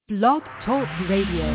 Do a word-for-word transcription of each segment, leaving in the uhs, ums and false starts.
Blog Talk Radio.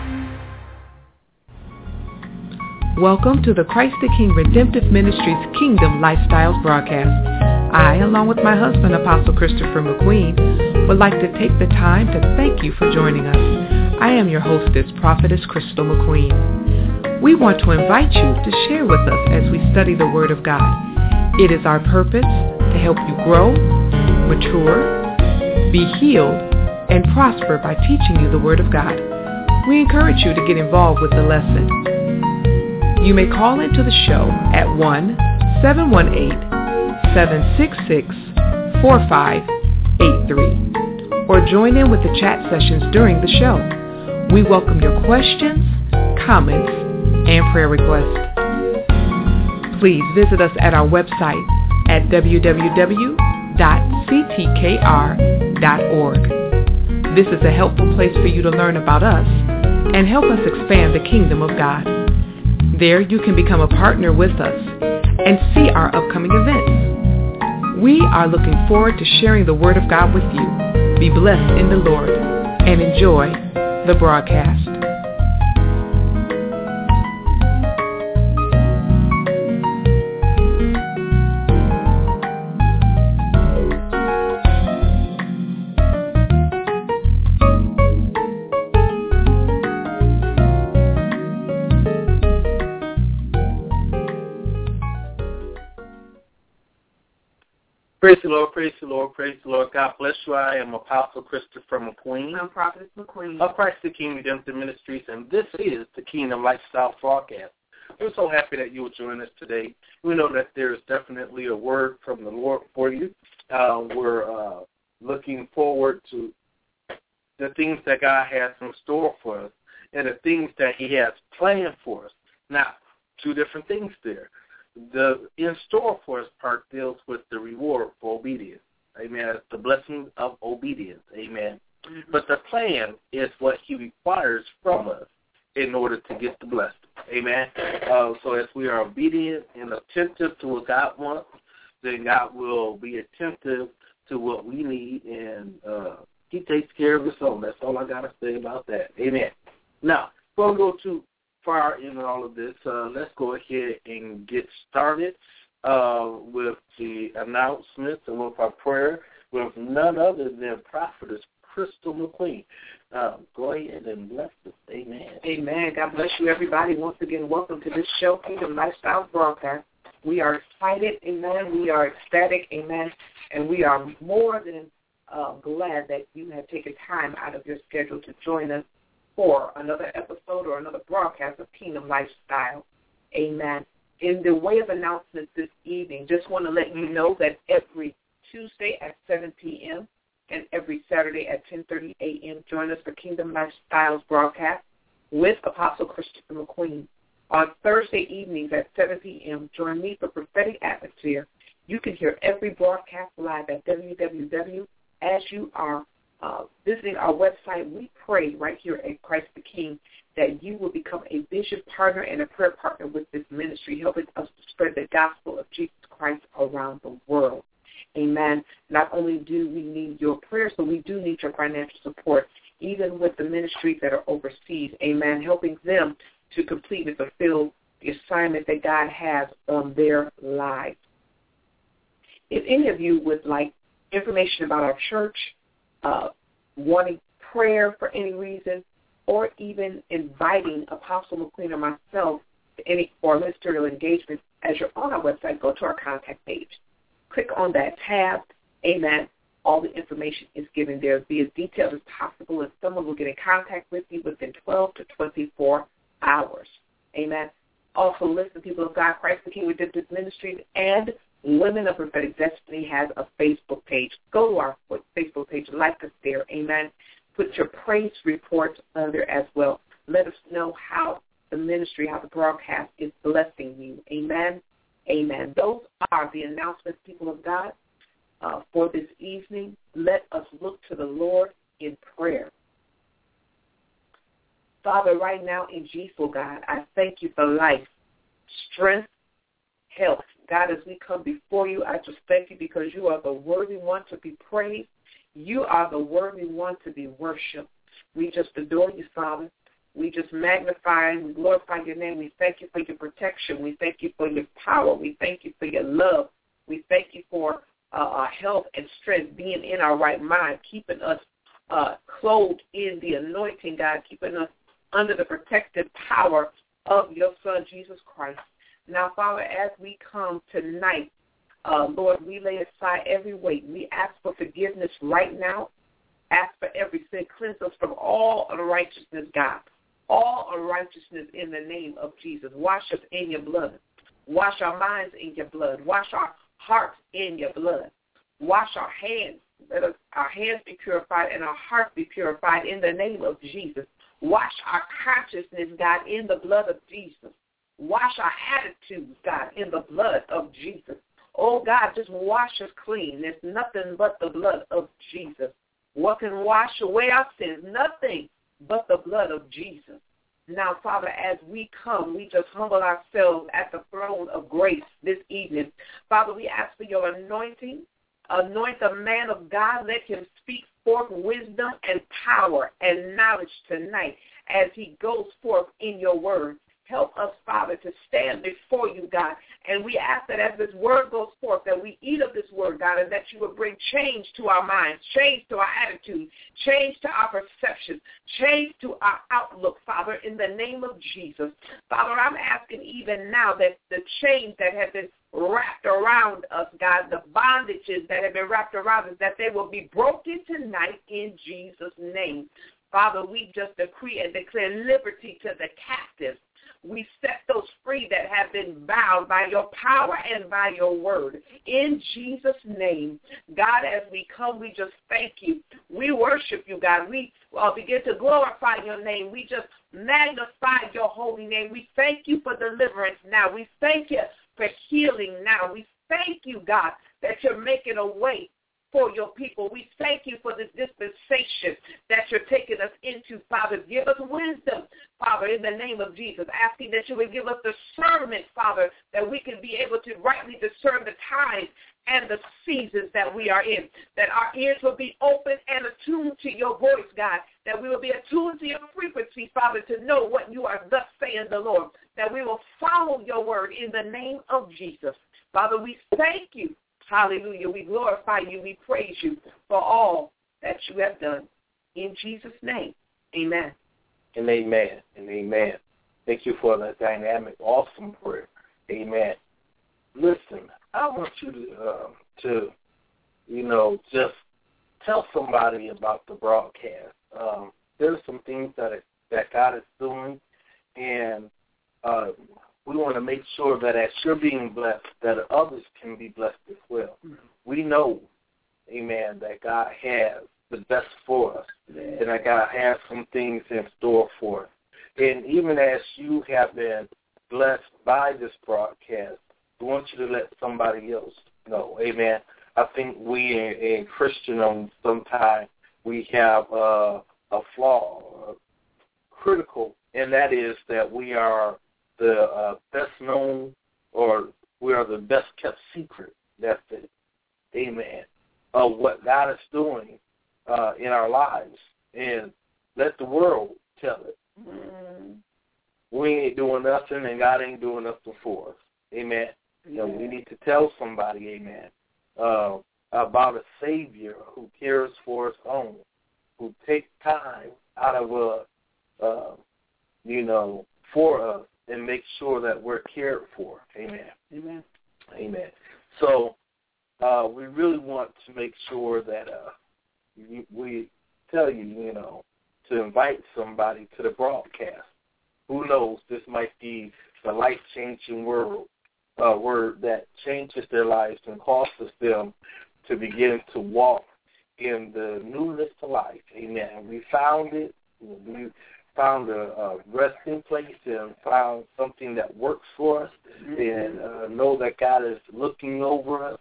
Welcome to the Christ the King Redemptive Ministries Kingdom Lifestyles broadcast. I, along with my husband, Apostle Christopher McQueen, would like to take the time to thank you for joining us. I am your hostess, Prophetess Crystal McQueen. We want to invite you to share with us as we study the Word of God. It is our purpose to help you grow, mature, be healed, and prosper by teaching you the Word of God. We encourage you to get involved with the lesson. You may call into the show at one seven one eight, seven six six, four five eight three or join in with the chat sessions during the show. We welcome your questions, comments, and prayer requests. Please visit us at our website at w w w dot c t k r dot org. This is a helpful place for you to learn about us and help us expand the kingdom of God. There you can become a partner with us and see our upcoming events. We are looking forward to sharing the Word of God with you. Be blessed in the Lord and enjoy the broadcast. Praise the Lord, praise the Lord, praise the Lord. God bless you. I am Apostle Christopher McQueen. I'm Prophetess McQueen. Of Christ the King Redemptive Ministries, and this is the Kingdom Lifestyle broadcast. We're so happy that you will join us today. We know that there is definitely a word from the Lord for you. Uh, we're uh, looking forward to the things that God has in store for us and the things that he has planned for us. Now, two different things there. The in store for us part deals with the reward for obedience. Amen. It's the blessing of obedience. Amen. Mm-hmm. But the plan is what he requires from us in order to get the blessing. Amen. Uh, so as we are obedient and attentive to what God wants, then God will be attentive to what we need, and uh, he takes care of his own. That's all I got to say about that. Amen. Now, before we go to far in all of this, uh, let's go ahead and get started uh, with the announcements and with our prayer with none other than Prophetess Crystal McQueen. Uh, go ahead and bless us. Amen. Amen. God bless you, everybody. Once again, welcome to this show, Kingdom Lifestyle broadcast. We are excited, amen. We are ecstatic, amen. And we are more than uh, glad that you have taken time out of your schedule to join us for another episode or another broadcast of Kingdom Lifestyle. Amen. In the way of announcements this evening, just want to let you know that every Tuesday at seven p.m. and every Saturday at ten thirty a.m., join us for Kingdom Lifestyles broadcast with Apostle Christopher McQueen. On Thursday evenings at seven p.m., join me for Prophetic Atmosphere. You can hear every broadcast live at w w w dot as you are Uh, visiting our website. We pray right here at Christ the King that you will become a vision partner and a prayer partner with this ministry, helping us to spread the gospel of Jesus Christ around the world. Amen. Not only do we need your prayers, but we do need your financial support, even with the ministries that are overseas. Amen. Helping them to complete and fulfill the assignment that God has on their lives. If any of you would like information about our church, Uh, wanting prayer for any reason, or even inviting Apostle McQueen or myself to any or ministerial engagement, as you're on our website, go to our contact page. Click on that tab. Amen. All the information is given there. Be as detailed as possible, and someone will get in contact with you within twelve to twenty-four hours. Amen. Also, listen, people of God, Christ the King Redemptive Ministries and Women of Prophetic Destiny has a Facebook page. Go to our Facebook page, like us there, amen. Put your praise reports on there as well. Let us know how the ministry, how the broadcast is blessing you, amen, amen. Those are the announcements, people of God, uh, for this evening. Let us look to the Lord in prayer. Father, right now in Jesus, God, I thank you for life, strength, health. God, as we come before you, I just thank you because you are the worthy one to be praised. You are the worthy one to be worshipped. We just adore you, Father. We just magnify and we glorify your name. We thank you for your protection. We thank you for your power. We thank you for your love. We thank you for uh, our health and strength, being in our right mind, keeping us uh, clothed in the anointing, God, keeping us under the protective power of your Son, Jesus Christ. Now, Father, as we come tonight, uh, Lord, we lay aside every weight. We ask for forgiveness right now. Ask for every sin. Cleanse us from all unrighteousness, God. All unrighteousness in the name of Jesus. Wash us in your blood. Wash our minds in your blood. Wash our hearts in your blood. Wash our hands. Let us, our hands be purified and our hearts be purified in the name of Jesus. Wash our consciousness, God, in the blood of Jesus. Wash our attitudes, God, in the blood of Jesus. Oh, God, just wash us clean. There's nothing but the blood of Jesus. What can wash away our sins? Nothing but the blood of Jesus. Now, Father, as we come, we just humble ourselves at the throne of grace this evening. Father, we ask for your anointing. Anoint the man of God. Let him speak forth wisdom and power and knowledge tonight as he goes forth in your word. Help us, Father, to stand before you, God. And we ask that as this word goes forth, that we eat of this word, God, and that you would bring change to our minds, change to our attitude, change to our perception, change to our outlook, Father, in the name of Jesus. Father, I'm asking even now that the chains that have been wrapped around us, God, the bondages that have been wrapped around us, that they will be broken tonight in Jesus' name. Father, we just decree and declare liberty to the captives. We set those free that have been bound by your power and by your word. In Jesus' name, God, as we come, we just thank you. We worship you, God. We uh, begin to glorify your name. We just magnify your holy name. We thank you for deliverance now. We thank you for healing now. We thank you, God, that you're making a way for your people. We thank you for this dispensation that you're taking us into, Father. Give us wisdom, Father, in the name of Jesus. Asking that you would give us discernment, Father, that we can be able to rightly discern the times and the seasons that we are in, that our ears will be open and attuned to your voice, God, that we will be attuned to your frequency, Father, to know what you are thus saying, the Lord, that we will follow your word in the name of Jesus. Father, we thank you. Hallelujah. We glorify you. We praise you for all that you have done. In Jesus' name, amen. And amen. And amen. Thank you for that dynamic, awesome prayer. Amen. Listen, I want you to, uh, to you know, just tell somebody about the broadcast. Um, there's some things that it, that God is doing, and uh we want to make sure that as you're being blessed, that others can be blessed as well. Mm-hmm. We know, amen, that God has the best for us, yeah. and that God has some things in store for us. And even as you have been blessed by this broadcast, we want you to let somebody else know, amen. I think we in, in Christendom sometimes we have uh, a flaw, uh, critical, and that is that we are the uh, best known, or we are the best kept secret. That's it. Amen. Of what God is doing uh, in our lives, and let the world tell it. Mm-hmm. We ain't doing nothing, and God ain't doing nothing for us. Amen. Yeah. So we need to tell somebody, amen, uh, about a Savior who cares for his own, who takes time out of a, uh, you know, for us, and make sure that we're cared for. Amen. Amen. Amen. So uh, we really want to make sure that uh, we tell you, you know, to invite somebody to the broadcast. Who knows, this might be the life-changing word, uh, word that changes their lives and causes them to begin to walk in the newness of life. Amen. We found it. We found a, a resting place and found something that works for us, mm-hmm. and uh, know that God is looking over us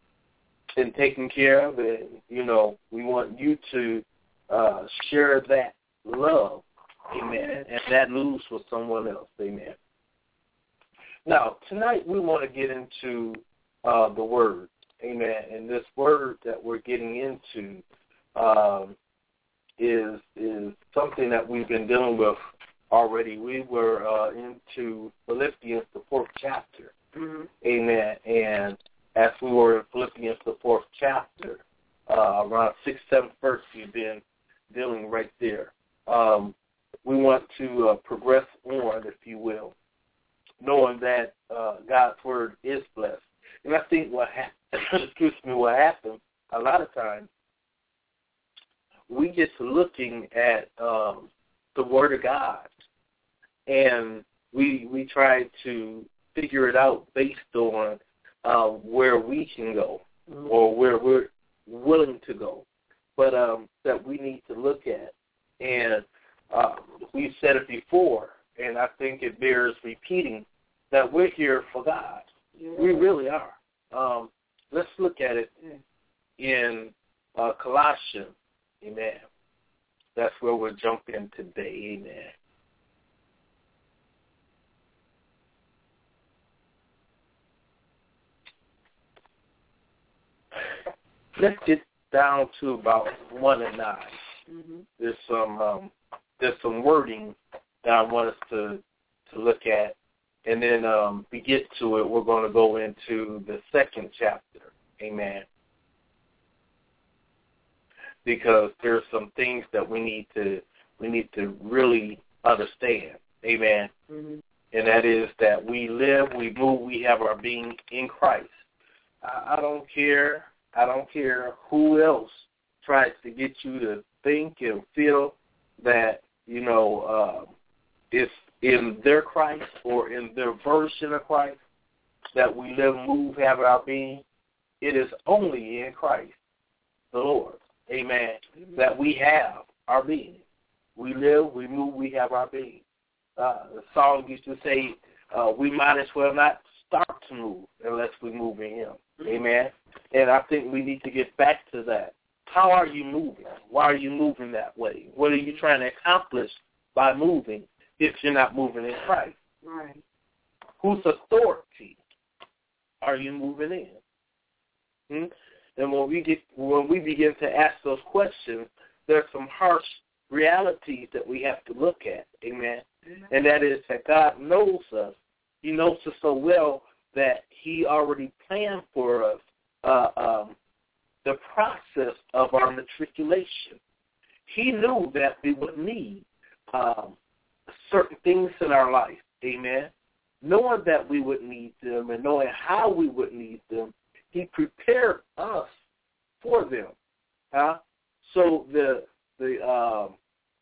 and taking care of it. You know, we want you to uh, share that love, amen, and that news with someone else, amen. Now, tonight we want to get into uh, the Word, amen, and this Word that we're getting into um, is is something that we've been dealing with already. We were uh, into Philippians, the fourth chapter. Mm-hmm. Amen. And as we were in Philippians, the fourth chapter, uh, around six, seven verse, we've been dealing right there. Um, we want to uh, progress on, if you will, knowing that uh, God's word is blessed. And I think what happened, excuse me, what happened a lot of times, we get to looking at um, the word of God, and we we try to figure it out based on uh, where we can go mm-hmm. or where we're willing to go, but um, that we need to look at. And uh, we've said it before, and I think it bears repeating, that we're here for God. Yeah. We really are. Um, let's look at it in uh, Colossians. Amen. That's where we'll jump in today. Amen. Let's get down to about one and nine. Mm-hmm. There's some um, there's some wording that I want us to to look at, and then um, we get to it. We're going to go into the second chapter. Amen. Because there's some things that we need to we need to really understand. Amen. Mm-hmm. And that is that we live, we move, we have our being in Christ. I, I don't care. I don't care who else tries to get you to think and feel that, you know, uh, it's in their Christ or in their version of Christ that we live, move, have our being. It is only in Christ, the Lord. Amen. Mm-hmm. That we have our being. We live, we move, we have our being. Uh, the song used to say, uh, we might as well not start to move unless we move in Him. Mm-hmm. Amen. And I think we need to get back to that. How are you moving? Why are you moving that way? What are you trying to accomplish by moving if you're not moving in Christ? Right. Whose authority are you moving in? Hmm? And when we get when we begin to ask those questions, there's some harsh realities that we have to look at. Amen. Mm-hmm. And that is that God knows us. He knows us so well that He already planned for us uh, um, the process of our matriculation. He knew that we would need um, certain things in our life. Amen. Knowing that we would need them and knowing how we would need them, He prepared us for them. Huh? So the the um,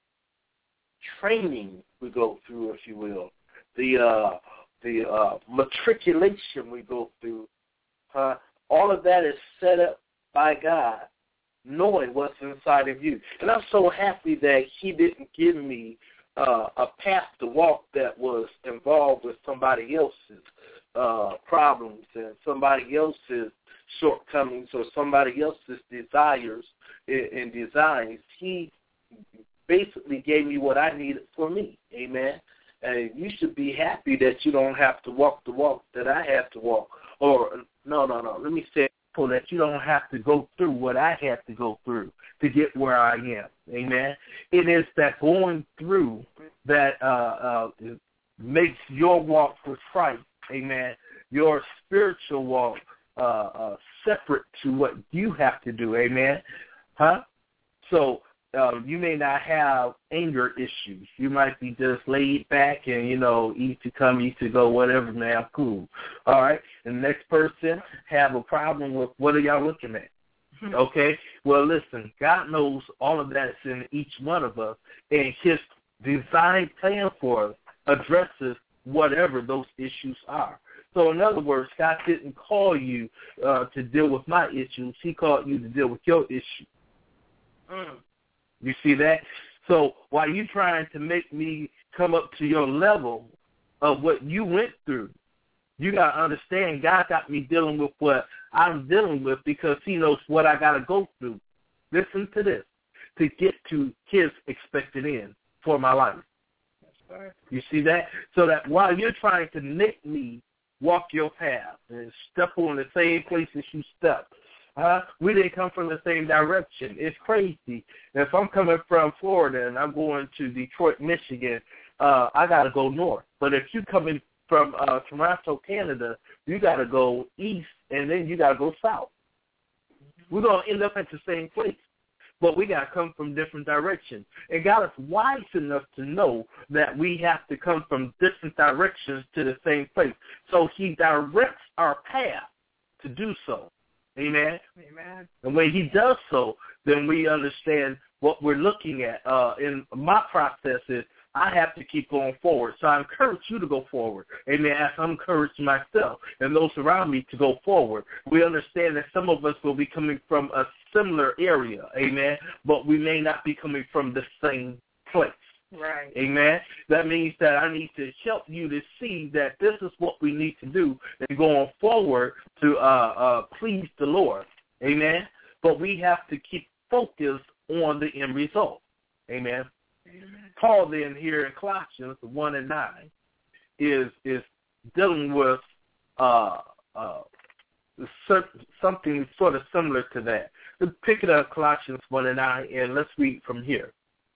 training we go through, if you will, the uh, the uh, matriculation we go through, huh? All of that is set up by God, knowing what's inside of you. And I'm so happy that He didn't give me uh, a path to walk that was involved with somebody else's uh, problems and somebody else's shortcomings or somebody else's desires and designs. He basically gave me what I needed for me. Amen. And you should be happy that you don't have to walk the walk that I have to walk. Or, no, no, no, let me say so that you don't have to go through what I had to go through to get where I am. Amen. It is that going through that uh, uh, makes your walk with Christ, amen, your spiritual walk uh, uh, separate to what you have to do, amen. Huh? So uh, you may not have anger issues. You might be just laid back and, you know, eat to come, eat to go, whatever, man, cool. All right? And the next person have a problem with what are y'all looking at? Okay? Well, listen, God knows all of that's in each one of us, and His design plan for us addresses whatever those issues are. So in other words, God didn't call you uh, to deal with my issues. He called you to deal with your issue. Mm. You see that? So while you're trying to make me come up to your level of what you went through, you got to understand God got me dealing with what I'm dealing with because He knows what I got to go through. Listen to this. To get to His expected end for my life. That's right. You see that? So that while you're trying to make me walk your path and step on the same places you step, Uh, we didn't come from the same direction. It's crazy. If I'm coming from Florida and I'm going to Detroit, Michigan, uh, I got to go north. But if you're coming from uh, Toronto, Canada, you got to go east, and then you got to go south. We're going to end up at the same place, but we got to come from different directions. And God is wise enough to know that we have to come from different directions to the same place. So he directs our path to do so. Amen? Amen. And when he does so, then we understand what we're looking at. Uh, in my process is I have to keep going forward. So I encourage you to go forward. Amen. As I'm encouraging myself and those around me to go forward. We understand that some of us will be coming from a similar area. Amen. But we may not be coming from the same place. Right. Amen. That means that I need to help you to see that this is what we need to do and going forward to uh, uh, please the Lord. Amen. But we have to keep focused on the end result. Amen. Amen. Paul then here in Colossians one and nine is is dealing with uh, uh, something sort of similar to that. Let's pick it up, Colossians one and nine, and let's read from here.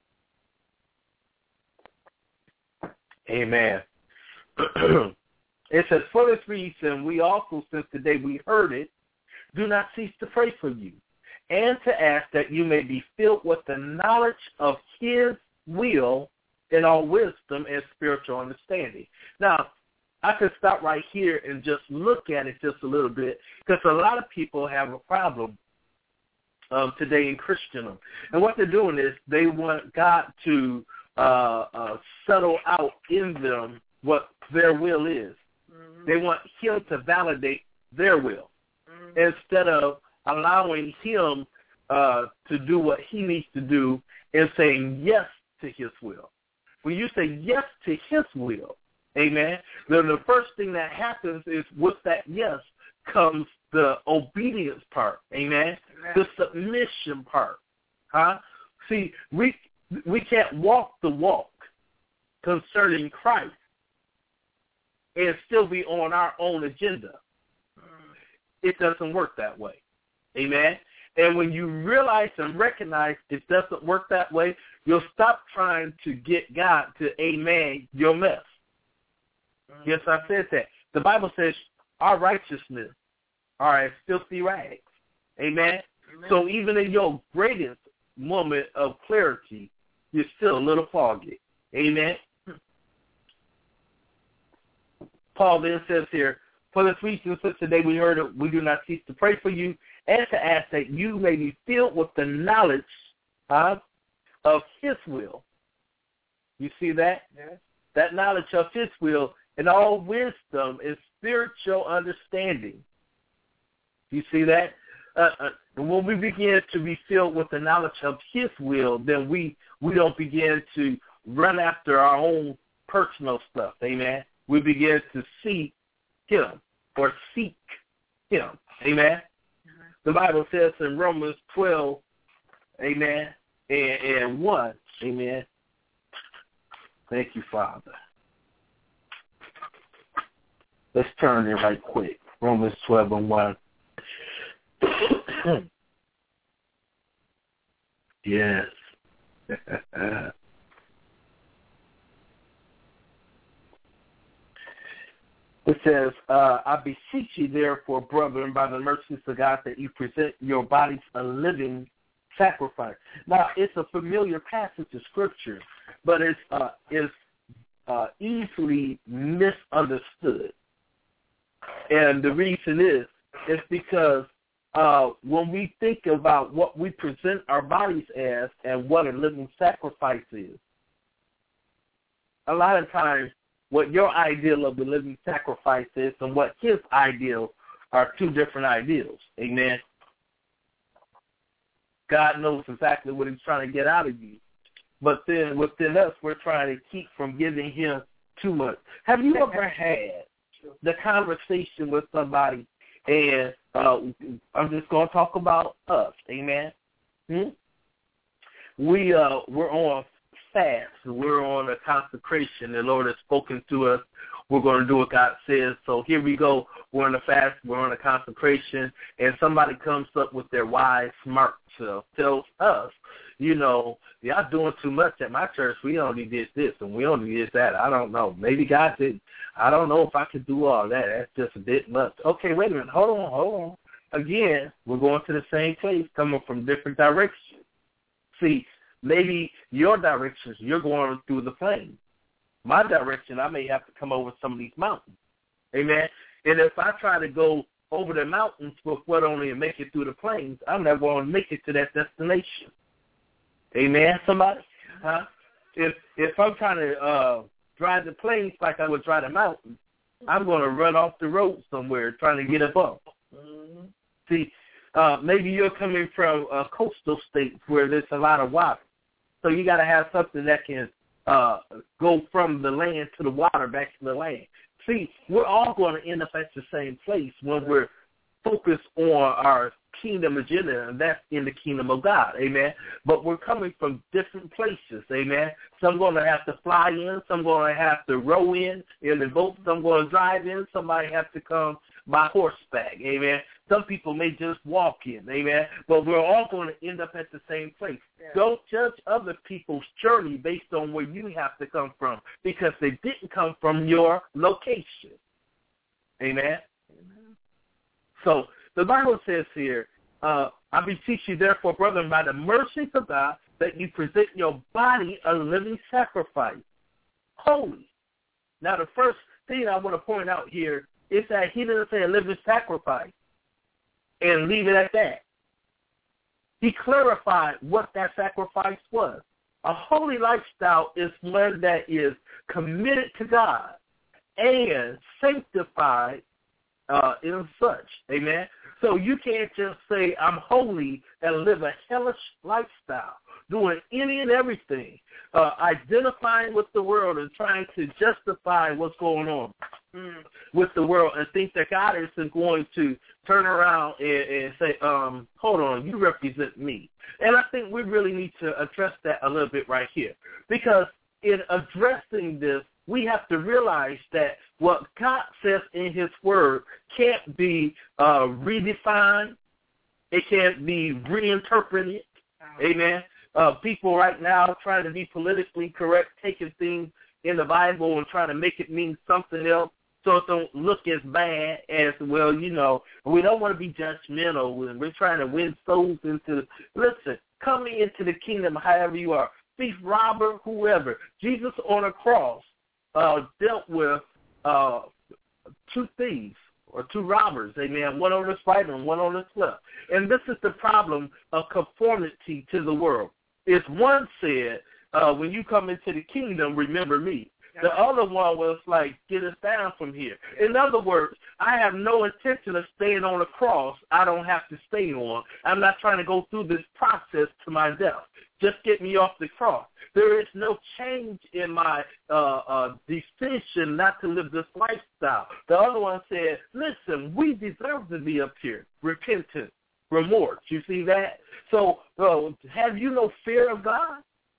Amen. It says, for this reason, we also, since the day we heard it, do not cease to pray for you, and to ask that you may be filled with the knowledge of his will in all wisdom and spiritual understanding. Now, I could stop right here and just look at it just a little bit, because a lot of people have a problem um, today in Christendom. And what they're doing is they want God to Uh, uh, settle out in them what their will is. Mm-hmm. They want him to validate their will mm-hmm. instead of allowing him uh, to do what he needs to do and saying yes to his will. When you say yes to his will, amen, then the first thing that happens is with that yes comes the obedience part, amen, amen. The submission part. Huh? See, we We can't walk the walk concerning Christ and still be on our own agenda. It doesn't work that way. Amen? And when you realize and recognize it doesn't work that way, you'll stop trying to get God to amen your mess. Mm-hmm. Yes, I said that. The Bible says our righteousness are as filthy rags. Amen? Amen? So even in your greatest moment of clarity, you're still a little foggy. Amen? Paul then says here, for this reason, since the day we heard it, we do not cease to pray for you and to ask that you may be filled with the knowledge uh, of his will. You see that? Yes. That knowledge of his will and all wisdom and spiritual understanding. You see that? Uh, uh, and when we begin to be filled with the knowledge of his will, then we, we don't begin to run after our own personal stuff, amen? We begin to see him or seek him, amen? Mm-hmm. The Bible says in Romans twelve, amen, and, and one, amen. Thank you, Father. Let's turn there right quick. Romans twelve and one. Yes. It says, uh, I beseech you, therefore, brethren, by the mercies of God, that you present your bodies a living sacrifice. Now, it's a familiar passage of Scripture, but it's, uh, it's uh, easily misunderstood. And the reason is, it's because Uh, when we think about what we present our bodies as and what a living sacrifice is, a lot of times what your ideal of the living sacrifice is and what his ideal are two different ideals. Amen. God knows exactly what he's trying to get out of you. But then within us, we're trying to keep from giving him too much. Have you ever had the conversation with somebody and uh, I'm just going to talk about us, amen? Hmm? We, uh, we're on fast. We're on a consecration. The Lord has spoken to us. We're going to do what God says. So here we go. We're on a fast. We're on a consecration. And somebody comes up with their wise, smart self, tells us, you know, y'all doing too much at my church. We only did this and we only did that. I don't know. Maybe God did. I don't know if I could do all that. That's just a bit much. Okay, wait a minute. Hold on, hold on. Again, we're going to the same place, coming from different directions. See, maybe your directions, you're going through the plains. My direction, I may have to come over some of these mountains. Amen? And if I try to go over the mountains for what only and make it through the plains, I'm never going to make it to that destination. Amen, somebody? Huh? If if I'm trying to uh, drive the plains like I would drive the mountains, I'm going to run off the road somewhere trying to get above. Mm-hmm. See, uh, maybe you're coming from a coastal state where there's a lot of water. So you got to have something that can uh, go from the land to the water back to the land. See, we're all going to end up at the same place when we're focused on our kingdom agenda, and that's in the kingdom of God, amen. But we're coming from different places, amen. Some going to have to fly in, some going to have to row in in the boat, some going to drive in, somebody have to come by horseback, amen. Some people may just walk in, amen. But we're all going to end up at the same place. Yeah. Don't judge other people's journey based on where you have to come from, because they didn't come from your location, amen. Amen. So the Bible says here, uh, I beseech you, therefore, brethren, by the mercies of God, that you present your body a living sacrifice, holy. Now, the first thing I want to point out here is that he didn't say a living sacrifice and leave it at that. He clarified what that sacrifice was. A holy lifestyle is one that is committed to God and sanctified uh, in such, amen. So you can't just say, I'm holy and live a hellish lifestyle, doing any and everything, uh, identifying with the world and trying to justify what's going on mm. with the world, and think that God isn't going to turn around and, and say, um, hold on, you represent me. And I think we really need to address that a little bit right here, because in addressing this, we have to realize that what God says in his word can't be uh, redefined. It can't be reinterpreted. Amen. Uh, people right now trying to be politically correct, taking things in the Bible and trying to make it mean something else so it don't look as bad as, well, you know, we don't want to be judgmental and we're trying to win souls into, listen, coming into the kingdom however you are, thief, robber, whoever. Jesus on a cross uh, dealt with uh, two thieves or two robbers, amen, one on his right and one on his left. And this is the problem of conformity to the world. It's one said, uh, when you come into the kingdom, remember me. The other one was like, get us down from here. In other words, I have no intention of staying on a cross I don't have to stay on. I'm not trying to go through this process to my death. Just get me off the cross. There is no change in my uh, uh, decision not to live this lifestyle. The other one said, listen, we deserve to be up here. Repentance, remorse. You see that? So uh, have you no fear of God?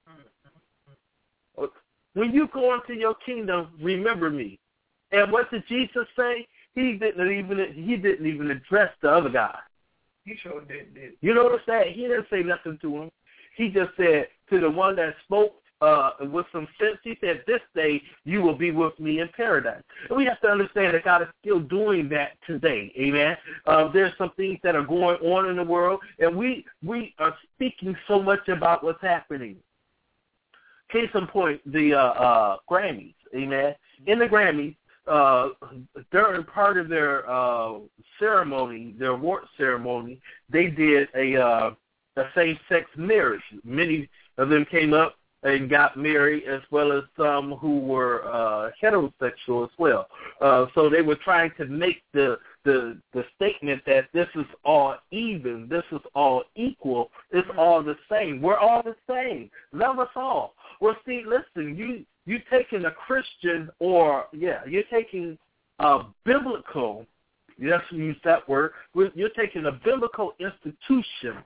When you go into your kingdom, remember me. And what did Jesus say? He didn't even he didn't even address the other guy. He sure did. did. You know what I'm saying? He didn't say nothing to him. He just said to the one that spoke uh, with some sense, he said, this day you will be with me in paradise. And we have to understand that God is still doing that today, amen? Uh, there's some things that are going on in the world, and we, we are speaking so much about what's happening. Case in point, the uh, uh, Grammys, amen? In the Grammys, uh, during part of their uh, ceremony, their award ceremony, they did a, uh, a same-sex marriage. Many of them came up and got married, as well as some who were uh, heterosexual as well. Uh, so they were trying to make the, the the statement that this is all even, this is all equal, it's all the same. We're all the same. Love us all. Well, see, listen, you you taking a Christian or, yeah, you're taking a biblical, yes, use that word, you're taking a biblical institution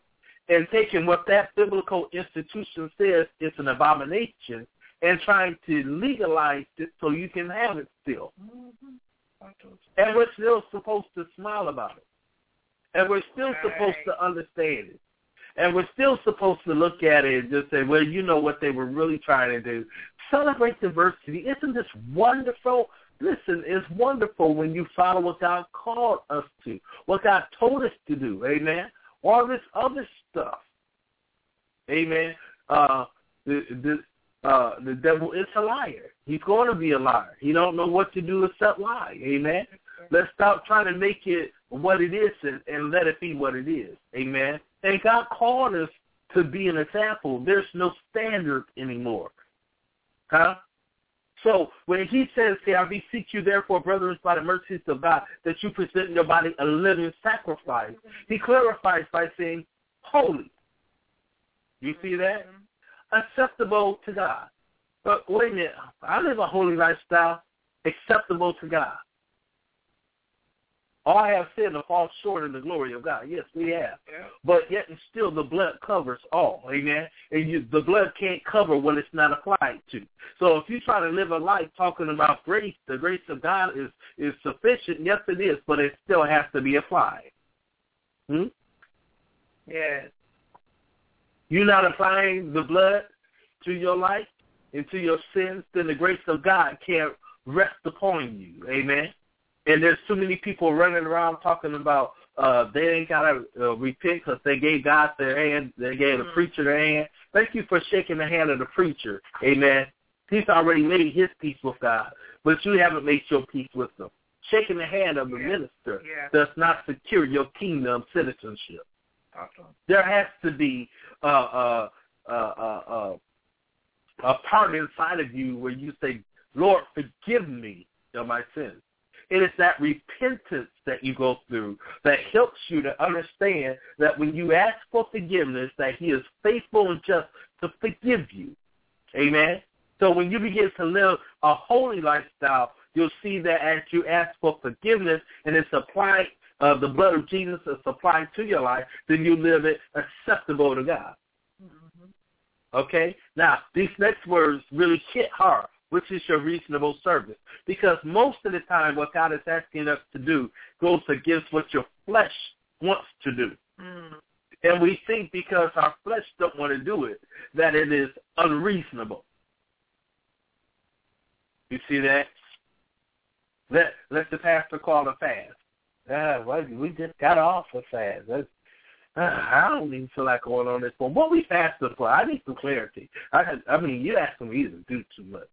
and taking what that biblical institution says is an abomination and trying to legalize it so you can have it still. Mm-hmm. And we're still supposed to smile about it. And we're still right. supposed to understand it. And we're still supposed to look at it and just say, well, you know what they were really trying to do. Celebrate diversity. Isn't this wonderful? Listen, it's wonderful when you follow what God called us to, what God told us to do. Amen. All this other stuff. Amen. Uh, the, the, uh, the devil is a liar. He's going to be a liar. He don't know what to do except lie. Amen. Let's stop trying to make it what it is and, and let it be what it is. Amen. And God called us to be an example. There's no standard anymore. Huh? So when he says, "I beseech you, therefore, brethren, by the mercies of God, that you present your body a living sacrifice," he clarifies by saying, "holy." You see that? Acceptable to God. But wait a minute. I live a holy lifestyle, acceptable to God. All I have sinned and fall short of the glory of God. Yes, we have. Yeah. But yet and still the blood covers all. Amen. And you, the blood can't cover what it's not applied to. So if you try to live a life talking about grace, the grace of God is, is sufficient. Yes, it is, but it still has to be applied. Hmm? Yes. You're not applying the blood to your life and to your sins, then the grace of God can't rest upon you. Amen. And there's too many people running around talking about uh, they ain't got to uh, repent because they gave God their hand, they gave the mm-hmm. preacher their hand. Thank you for shaking the hand of the preacher. Amen. He's already made his peace with God, but you haven't made your peace with them. Shaking the hand of the yeah. minister yeah. does not secure your kingdom citizenship. Awesome. There has to be uh, uh, uh, uh, uh, a part inside of you where you say, "Lord, forgive me of my sins." It is that repentance that you go through that helps you to understand that when you ask for forgiveness, that he is faithful and just to forgive you. Amen? So when you begin to live a holy lifestyle, you'll see that as you ask for forgiveness and it's applied, uh, the blood of Jesus is applied to your life, then you live it acceptable to God. Mm-hmm. Okay? Now, these next words really hit hard. Which is your reasonable service. Because most of the time what God is asking us to do goes against what your flesh wants to do. Mm. And we think because our flesh don't want to do it, that it is unreasonable. You see that? Let, let the pastor call a fast. Ah, well, we just got off a fast. That's, uh, I don't even feel like going on this one. What we fasting for? I need some clarity. I, I mean, you're asking me to do too much.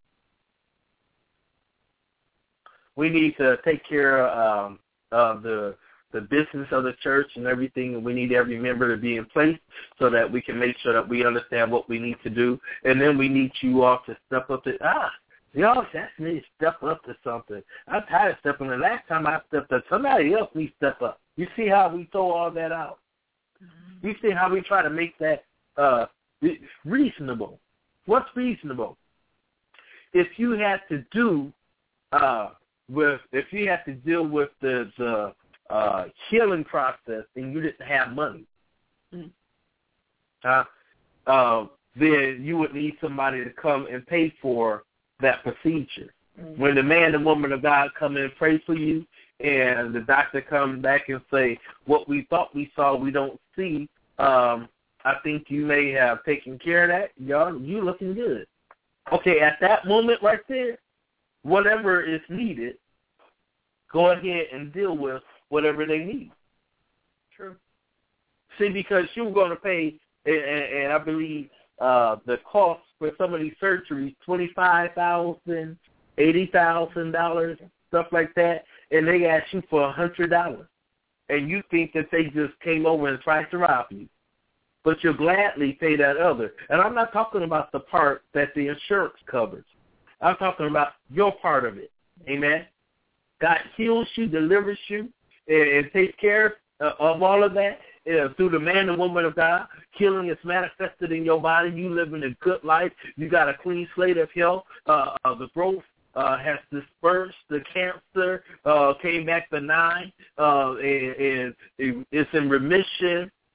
We need to take care um, of the the business of the church and everything, and we need every member to be in place so that we can make sure that we understand what we need to do. And then we need you all to step up to, ah, y'all asked me to step up to something. I'm tired of stepping. The last time I stepped up, somebody else needs to step up. You see how we throw all that out? Mm-hmm. You see how we try to make that uh, reasonable. What's reasonable? If you had to do uh, with, if you had to deal with the the uh, healing process and you didn't have money, mm-hmm. uh, uh, then you would need somebody to come and pay for that procedure. Mm-hmm. When the man and woman of God come and pray for you, and the doctor comes back and say, what we thought we saw, we don't see, um, I think you may have taken care of that. Y'all, you looking good. Okay, at that moment right there, whatever is needed, go ahead and deal with whatever they need. True. See, because you're going to pay, and, and I believe uh, the cost for some of these surgeries, twenty-five thousand dollars, eighty thousand dollars, stuff like that, and they ask you for one hundred dollars. And you think that they just came over and tried to rob you. But you'll gladly pay that other. And I'm not talking about the part that the insurance covers. I'm talking about your part of it. Amen? God heals you, delivers you, and, and takes care uh, of all of that. Uh, through the man and woman of God, healing is manifested in your body. You living a good life. You got a clean slate of health. Uh, uh, the growth uh, has dispersed. The cancer uh, came back benign, uh, and, and it, it's in remission.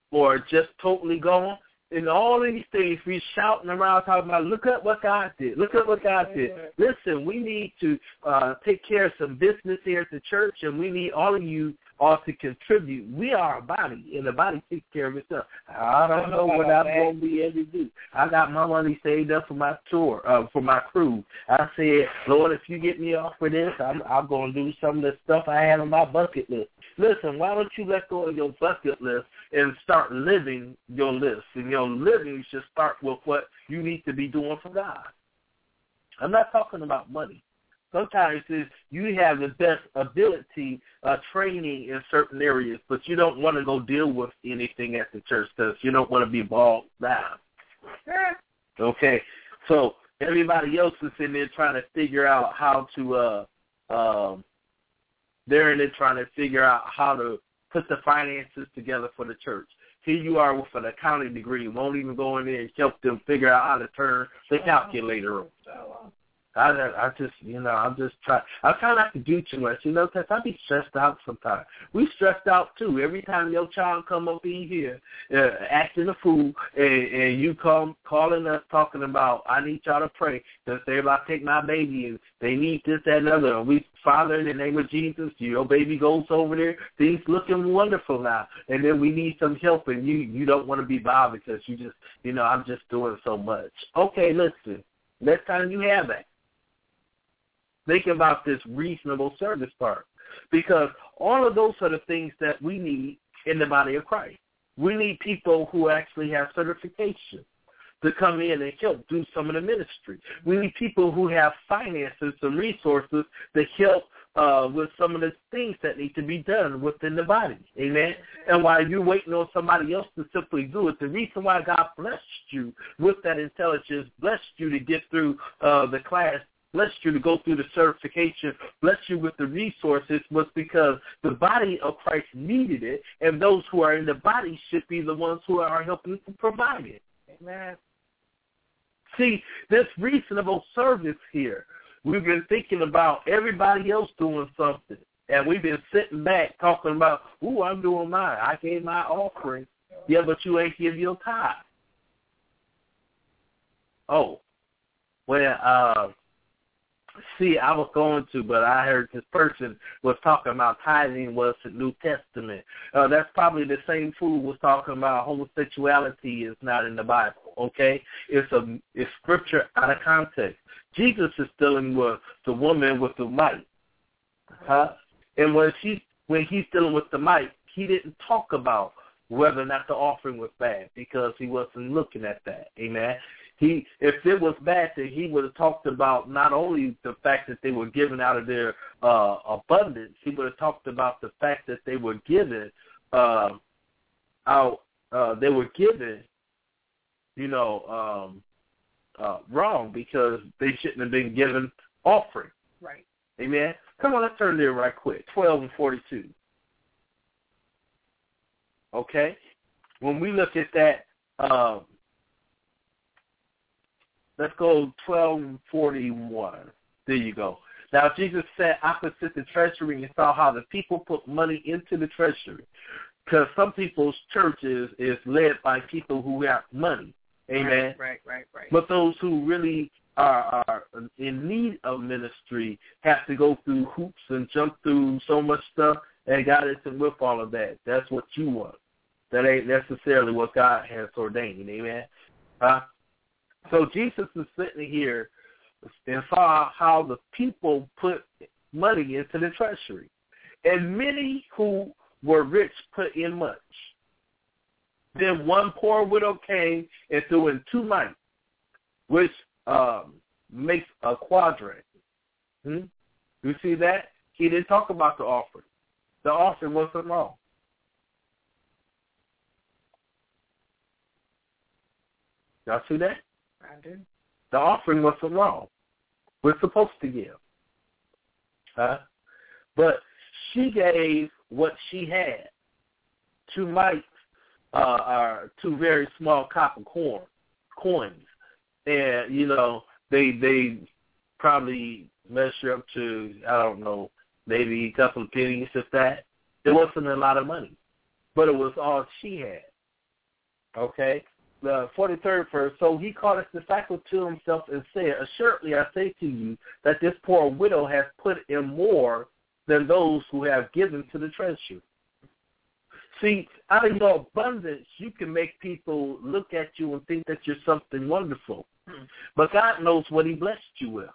or just totally gone. And all of these things, we shouting around talking about, look at what God did. Look at what God did. Listen, we need to uh, take care of some business here at the church, and we need all of you all to contribute. We are a body, and the body takes care of itself. I don't know what I'm going to be able to do. I got my money saved up for my tour, uh, for my crew. I said, Lord, if you get me off for this, I'm, I'm going to do some of the stuff I had on my bucket list. Listen, why don't you let go of your bucket list and start living your list? And your living should start with what you need to be doing for God. I'm not talking about money. Sometimes you have the best ability, uh, training in certain areas, but you don't want to go deal with anything at the church because you don't want to be bogged down. Okay, so everybody else is in there trying to figure out how to, uh, um, they're in there trying to figure out how to put the finances together for the church. Here you are with an accounting degree, won't even go in there and help them figure out how to turn the calculator on. I, I just, you know, I'm just trying. I try not to do too much, you know, because I be stressed out sometimes. We stressed out, too. Every time your child come up in here uh, acting a fool, and, and you come calling us talking about, I need y'all to pray because they're about to take my baby, and they need this, that, and other. And we, Father, in the name of Jesus, your baby goes over there. Things looking wonderful now. And then we need some help, and you, you don't want to be bothered because you just, you know, I'm just doing so much. Okay, listen. Next time you have that, think about this reasonable service part, because all of those are the things that we need in the body of Christ. We need people who actually have certification to come in and help do some of the ministry. We need people who have finances and resources to help uh, with some of the things that need to be done within the body. Amen? And while you're waiting on somebody else to simply do it, the reason why God blessed you with that intelligence, blessed you to get through uh, the class, blessed you to go through the certification, blessed you with the resources, was because the body of Christ needed it, and those who are in the body should be the ones who are helping to provide it. Amen. See, this reasonable service here, we've been thinking about everybody else doing something, and we've been sitting back talking about, ooh, I'm doing mine. I gave my offering. Yeah, but you ain't give your tithe. Oh, well, uh, See, I was going to, but I heard this person was talking about tithing was the New Testament. Uh, that's probably the same fool was talking about homosexuality is not in the Bible, okay? It's a it's scripture out of context. Jesus is dealing with the woman with the mite, huh? And when she when he's dealing with the mite, he didn't talk about whether or not the offering was bad because he wasn't looking at that, amen? He, if it was bad, then he would have talked about not only the fact that they were given out of their uh, abundance, he would have talked about the fact that they were given uh, out, uh, they were given, you know, um, uh, wrong because they shouldn't have been given offering. Right. Amen. Come on, let's turn there right quick. Twelve and forty-two. Okay. When we look at that. Um, Let's go twelve forty-one. There you go. Now, Jesus sat opposite the treasury and saw how the people put money into the treasury. Because some people's churches is led by people who have money. Amen. Right, right, right, right. But those who really are, are in need of ministry have to go through hoops and jump through so much stuff, and God isn't with all of that. That's what you want. That ain't necessarily what God has ordained. Amen. Huh? So Jesus is sitting here and saw how the people put money into the treasury. And many who were rich put in much. Then one poor widow came and threw in two mites, which um, makes a quadrant. Hmm? You see that? He didn't talk about the offering. The offering wasn't wrong. Y'all see that? I do. The offering wasn't wrong. We're supposed to give. Huh? But she gave what she had. Two mites uh, are two very small copper coin, coins. And, you know, they they probably measure up to, I don't know, maybe a couple of pennies, if that. It wasn't a lot of money. But it was all she had. Okay? The forty-third verse, so he called his disciples to himself and said, assuredly I say to you that this poor widow has put in more than those who have given to the treasury. See, out of your abundance, you can make people look at you and think that you're something wonderful. But God knows what he blessed you with.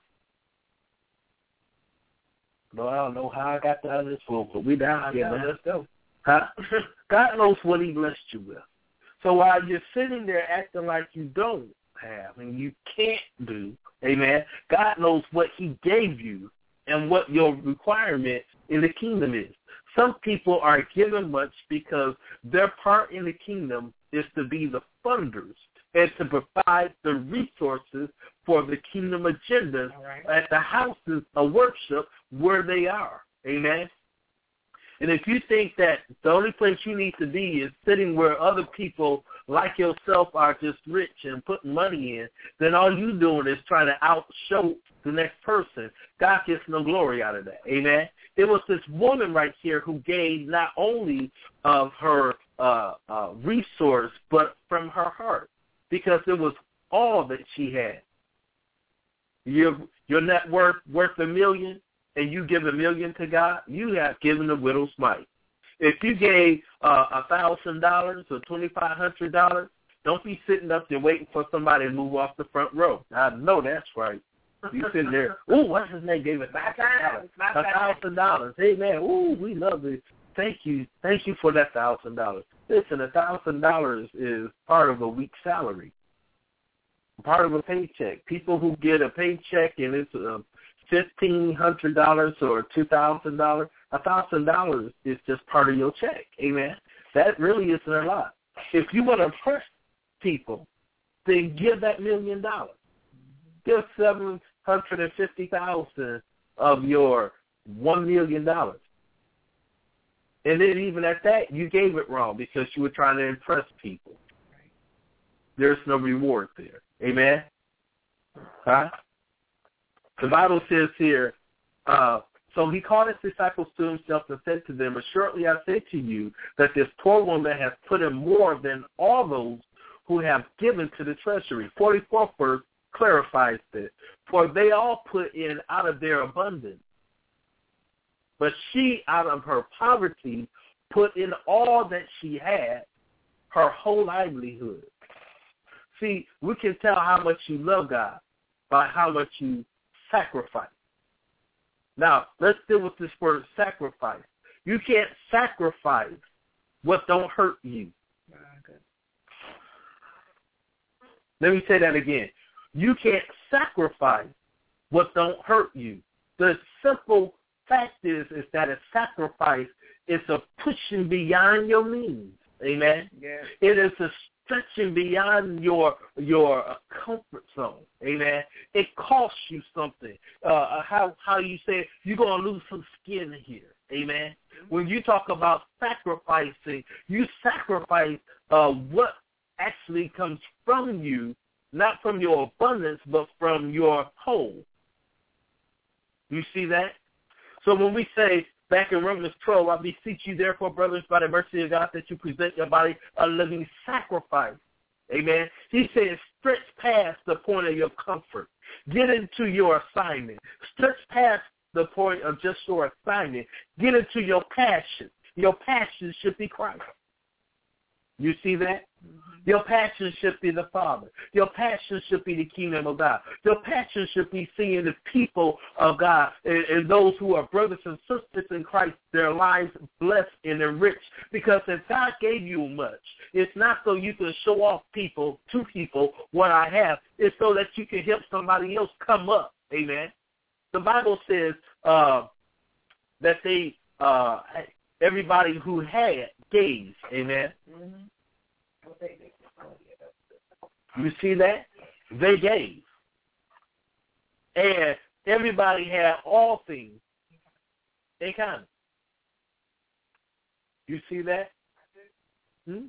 No, I don't know how I got out of this room, but we down here. Yeah, let's go. Huh? God knows what he blessed you with. So while you're sitting there acting like you don't have and you can't do, amen, God knows what he gave you and what your requirement in the kingdom is. Some people are given much because their part in the kingdom is to be the funders and to provide the resources for the kingdom agenda right. at the houses of worship where they are. Amen. And if you think that the only place you need to be is sitting where other people like yourself are just rich and putting money in, then all you're doing is trying to outshow the next person. God gets no glory out of that. Amen. It was this woman right here who gave not only of her uh, uh, resource, but from her heart, because it was all that she had. Your, your net worth worth a million, and you give a million to God, you have given the widow's mite. If you gave uh, one thousand dollars or twenty-five hundred dollars, don't be sitting up there waiting for somebody to move off the front row. I know that's right. You sitting there, ooh, what's his name? Gave it back a thousand dollars. Hey, man, ooh, we love it. Thank you. Thank you for that thousand dollars. Listen, a thousand dollars is part of a week's salary, part of a paycheck. People who get a paycheck and it's uh, fifteen hundred dollars or two thousand dollars, a thousand dollars is just part of your check. Amen. That really isn't a lot. If you want to impress people, then give that million dollars. Give seven hundred and fifty thousand of your one million dollars. And then even at that, you gave it wrong because you were trying to impress people. There's no reward there. Amen? Huh? The Bible says here, uh, so he called his disciples to himself and said to them, assuredly I say to you that this poor woman has put in more than all those who have given to the treasury. forty-fourth verse clarifies it. For they all put in out of their abundance. But she, out of her poverty, put in all that she had, her whole livelihood. See, we can tell how much you love God by how much you sacrifice. Now, let's deal with this word sacrifice. You can't sacrifice what don't hurt you. Let me say that again. You can't sacrifice what don't hurt you. The simple fact is, is that a sacrifice is a pushing beyond your means. Amen? Yeah. It is a stretching beyond your your comfort zone. Amen? It costs you something. Uh, how how you say you're going to lose some skin here. Amen? Mm-hmm. When you talk about sacrificing, you sacrifice uh, what actually comes from you, not from your abundance, but from your whole. You see that? So when we say, back in Romans twelve, I beseech you, therefore, brothers, by the mercy of God, that you present your body a living sacrifice. Amen. He says, stretch past the point of your comfort. Get into your assignment. Stretch past the point of just your assignment. Get into your passion. Your passion should be Christ. You see that? Mm-hmm. Your passion should be the Father. Your passion should be the kingdom of God. Your passion should be seeing the people of God and, and those who are brothers and sisters in Christ, their lives blessed and enriched. Because if God gave you much, it's not so you can show off people to people what I have. It's so that you can help somebody else come up. Amen. The Bible says uh, that they uh, everybody who had gave. Amen. Mm-hmm. You see that? They gave. And everybody had all things in common. You see that? Hmm?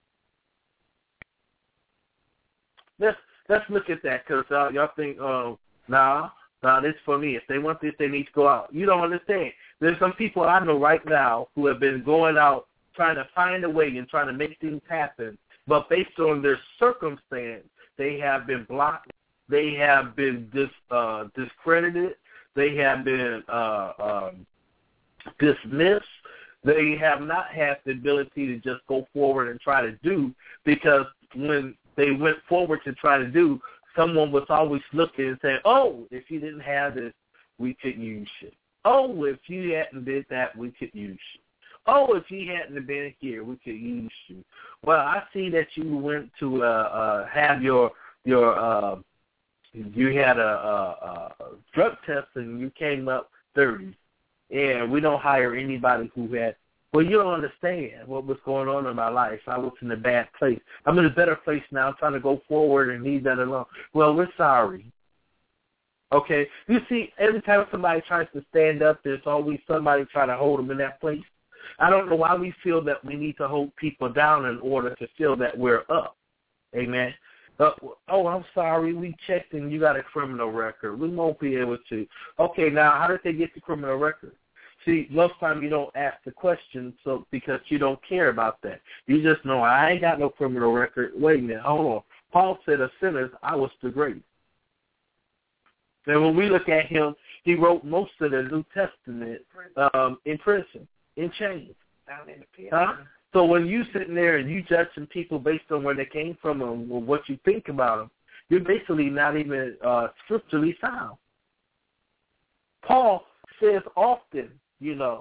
Let's let's look at that because uh, y'all think, oh, nah, nah, this is for me. If they want this, they need to go out. You don't understand. There's some people I know right now who have been going out trying to find a way and trying to make things happen but based on their circumstance, they have been blocked. They have been dis, uh, discredited. They have been uh, um, dismissed. They have not had the ability to just go forward and try to do, because when they went forward to try to do, someone was always looking and saying, oh, if you didn't have this, we could use you. Oh, if you hadn't did that, we could use you. Oh, if you hadn't been here, we could use you. Well, I see that you went to uh, uh, have your your uh, you had a, a, a drug test and you came up thirty, and we don't hire anybody who had. Well, you don't understand what was going on in my life. I was in a bad place. I'm in a better place now. I'm trying to go forward and leave that alone. Well, we're sorry. Okay? You see, every time somebody tries to stand up, there's always somebody trying to hold them in that place. I don't know why we feel that we need to hold people down in order to feel that we're up. Amen? Uh, oh, I'm sorry, we checked and you got a criminal record. We won't be able to. Okay, now, how did they get the criminal record? See, most time you don't ask the question so because you don't care about that. You just know, I ain't got no criminal record. Wait a minute, hold on. Paul said of sinners, I was the greatest. And when we look at him, he wrote most of the New Testament um, in prison, in chains. Down in the pit. Huh? So when you sitting there and you judging people based on where they came from and what you think about them, you're basically not even uh, scripturally sound. Paul says often, you know,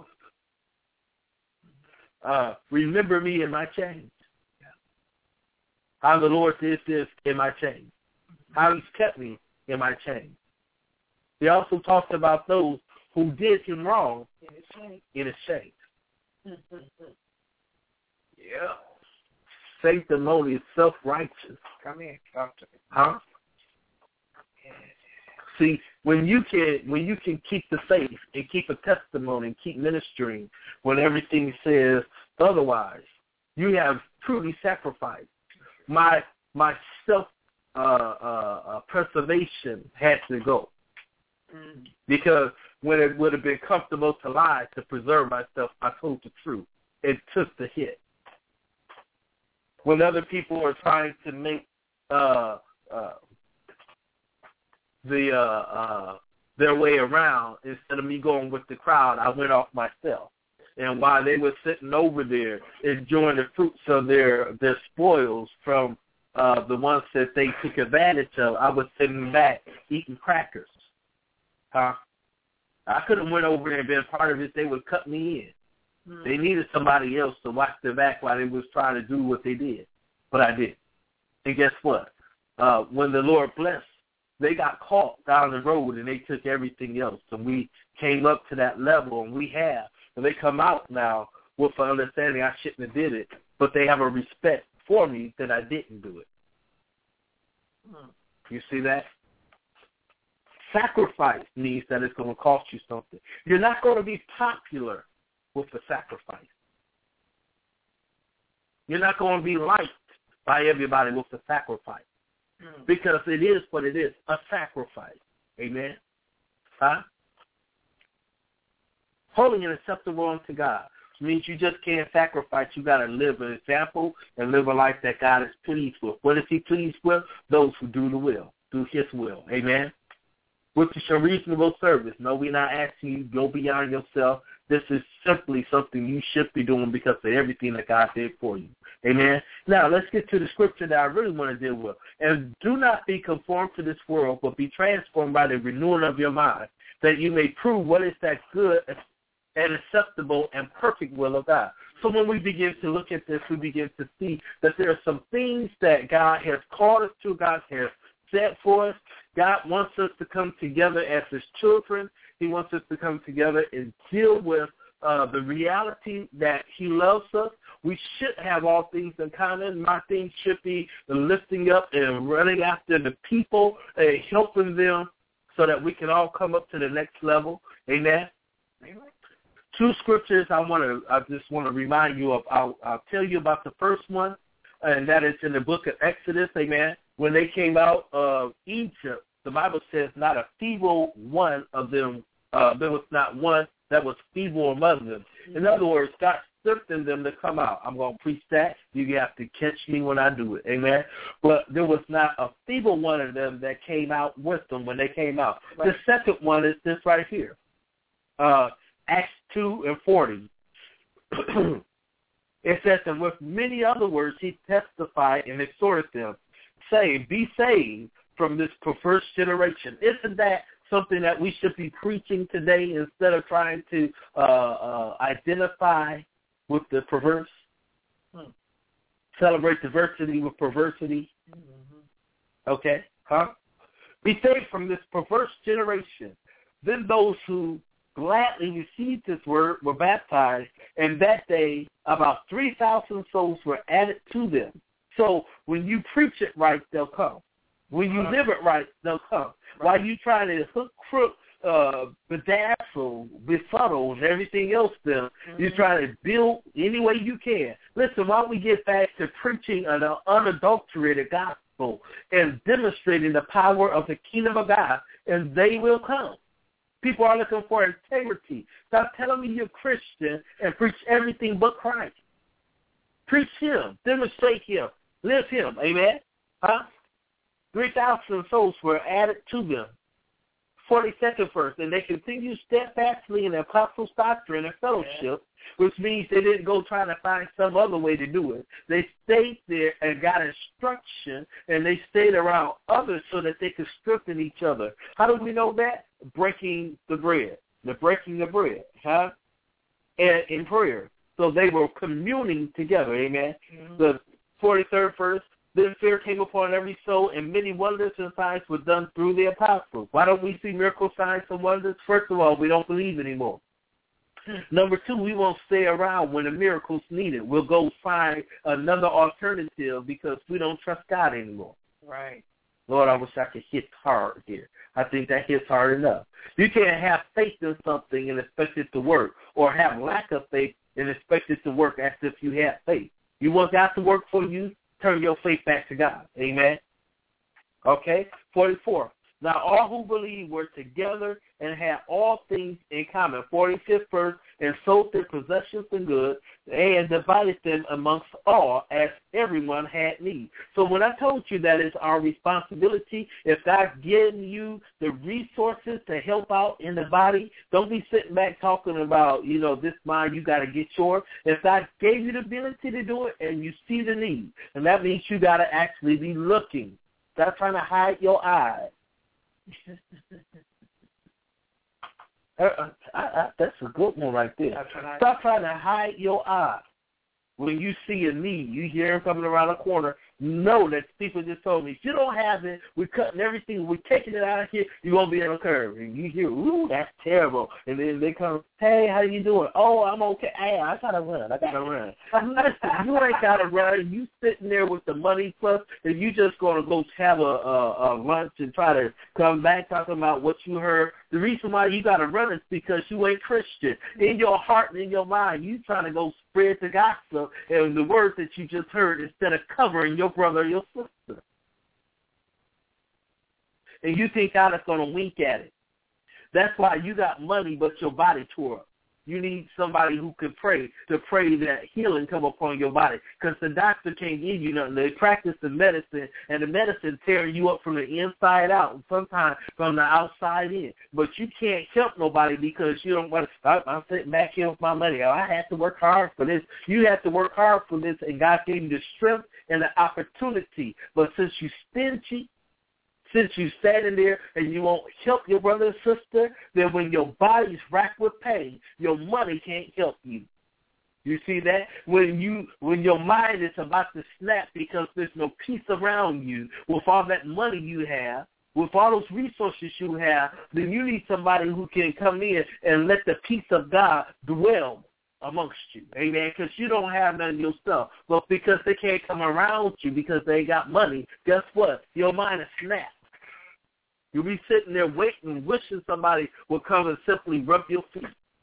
uh, remember me in my change. How the Lord did this in my change. How he's kept me in my change. He also talked about those who did him wrong In his shame. in his change. Yeah. Sanctimonious, self-righteous. Come in. Talk to me. Huh? See, when you can when you can keep the faith and keep a testimony and keep ministering when everything says otherwise, you have truly sacrificed. My my self uh, uh, uh, preservation had to go mm. because when it would have been comfortable to lie to preserve myself, I told the truth. It took the hit. When other people are trying to make uh, uh, the uh, uh, their way around, instead of me going with the crowd, I went off myself. And while they were sitting over there enjoying the fruits of their their spoils from uh, the ones that they took advantage of, I was sitting back eating crackers. Huh? I could have went over there and been part of it. They would cut me in. Mm. They needed somebody else to watch their back while they was trying to do what they did. But I did. And guess what? Uh, when the Lord blessed, they got caught down the road and they took everything else. And we came up to that level, and we have. And they come out now with an understanding I shouldn't have did it, but they have a respect for me that I didn't do it. Hmm. You see that? Sacrifice means that it's going to cost you something. You're not going to be popular with the sacrifice. You're not going to be liked by everybody with the sacrifice. Hmm. Because it is what it is, a sacrifice. Amen? Huh? Holy and acceptable unto God means you just can't sacrifice. You got to live an example and live a life that God is pleased with. What is he pleased with? Those who do the will, do his will. Amen? Which is your reasonable service. No, we're not asking you to go beyond yourself. This is simply something you should be doing because of everything that God did for you. Amen? Now, let's get to the scripture that I really want to deal with. And do not be conformed to this world, but be transformed by the renewing of your mind, that you may prove what is that good and acceptable and perfect will of God. So when we begin to look at this, we begin to see that there are some things that God has called us to, God has set for us. God wants us to come together as his children. He wants us to come together and deal with uh, the reality that he loves us. We should have all things in common. My thing should be the lifting up and running after the people and helping them so that we can all come up to the next level. Amen? Amen. Two scriptures I want to, I just want to remind you of. I'll, I'll tell you about the first one, and that is in the book of Exodus. Amen. When they came out of Egypt, the Bible says not a feeble one of them, uh, there was not one that was feeble among them. In other words, God strengthened them to come out. I'm going to preach that. You have to catch me when I do it. Amen. But there was not a feeble one of them that came out with them when they came out. Right. The second one is this right here. Uh, Acts two and forty. It says, and with many other words he testified and exhorted them, saying, be saved from this perverse generation. Isn't that something that we should be preaching today instead of trying to uh, uh, identify with the perverse? Hmm. Celebrate diversity with perversity? Mm-hmm. Okay? Huh? Be saved from this perverse generation. Then those who gladly received this word were baptized, and that day about three thousand souls were added to them. So when you preach it right, they'll come. When you live it right, they'll come. Right. While you try to hook, crook, uh, bedazzle, befuddle, and everything else, them, mm-hmm. you try to build any way you can. Listen, while we get back to preaching an unadulterated gospel and demonstrating the power of the kingdom of God, and they will come. People are looking for integrity. Stop telling me you're Christian and preach everything but Christ. Preach him. Demonstrate him. Live him. Amen? Huh? three thousand souls were added to them. forty-second verse. And they continued steadfastly in the apostles' doctrine and fellowship, which means they didn't go trying to find some other way to do it. They stayed there and got instruction, and they stayed around others so that they could strengthen each other. How do we know that? Breaking the bread. The breaking the bread. Huh? And in prayer. So they were communing together. Amen? Mm-hmm. The forty-third verse. Then fear came upon every soul, and many wonders and signs were done through the apostles. Why don't we see miracle signs and wonders? First of all, we don't believe anymore. Number two, we won't stay around when the miracle's needed. We'll go find another alternative because we don't trust God anymore. Right. Lord, I wish I could hit hard here. I think that hits hard enough. You can't have faith in something and expect it to work, or have lack of faith and expect it to work as if you have faith. You want God to work for you? Turn your faith back to God. Amen. Okay? forty-four. Now all who believe were together and had all things in common. forty-fifth verse, and sold their possessions and goods and divided them amongst all as everyone had need. So when I told you that it's our responsibility, if God's giving you the resources to help out in the body, don't be sitting back talking about, you know, this mind, you got to get yours. If God gave you the ability to do it and you see the need, and that means you got to actually be looking. Stop trying to hide your eyes. uh, I, I, that's a good one right there. Stop trying to hide your eye. When you see a need, you hear him coming around the corner, know that people just told me, if you don't have it, we're cutting everything, we're taking it out of here, you won't be able to curve. And you hear, ooh, that's terrible. And then they come, hey, how you doing? Oh, I'm okay. Hey, I got to run. I got to run. You ain't got to run. You sitting there with the money plus, and you just going to go have a, a, a lunch and try to come back talking about what you heard. The reason why you got to run is because you ain't Christian. In your heart and in your mind, you trying to go spread the gospel and the words that you just heard instead of covering your brother or your sister. And you think God is going to wink at it. That's why you got money, but your body tore up. You need somebody who can pray to pray that healing come upon your body, because the doctor can't give you nothing. They practice the medicine, and the medicine tearing you up from the inside out, and sometimes from the outside in. But you can't help nobody because you don't want to stop. I'm sitting back here with my money. Oh, I have to work hard for this. You have to work hard for this, and God gave you the strength and the opportunity. But since you stingy, since you standing there and you won't help your brother and sister, then when your body's racked with pain, your money can't help you. You see that? When you when your mind is about to snap because there's no peace around you, with all that money you have, with all those resources you have, then you need somebody who can come in and let the peace of God dwell amongst you. Amen? Because you don't have none of your stuff. But because they can't come around you because they got money, guess what? Your mind is snapped. You'll be sitting there waiting, wishing somebody will come and simply rub your feet.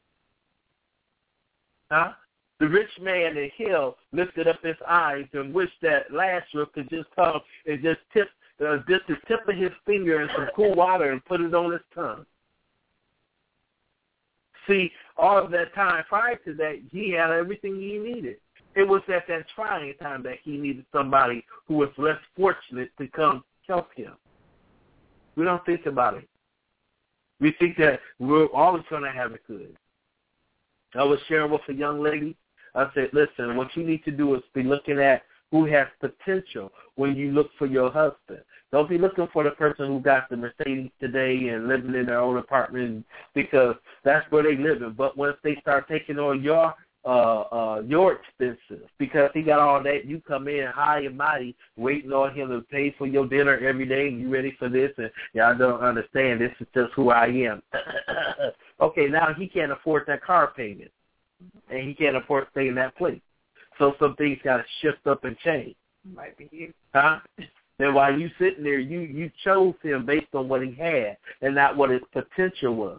Huh? The rich man in hell lifted up his eyes and wished that Lazarus could just come and just tip, uh, just the tip of his finger in some cool water and put it on his tongue. See, all of that time prior to that, he had everything he needed. It was at that trying time that he needed somebody who was less fortunate to come help him. We don't think about it. We think that we're always going to have it good. I was sharing with a young lady. I said, listen, what you need to do is be looking at who has potential when you look for your husband. Don't be looking for the person who got the Mercedes today and living in their own apartment, because that's where they live in. But once they start taking on your uh, uh, your expenses, because he got all that, you come in high and mighty, waiting on him to pay for your dinner every day, and you ready for this, and y'all don't understand, this is just who I am. Okay, now he can't afford that car payment, and he can't afford staying in that place. So some things got to shift up and change. Might be you. Huh? And while you sitting there, you, you chose him based on what he had and not what his potential was.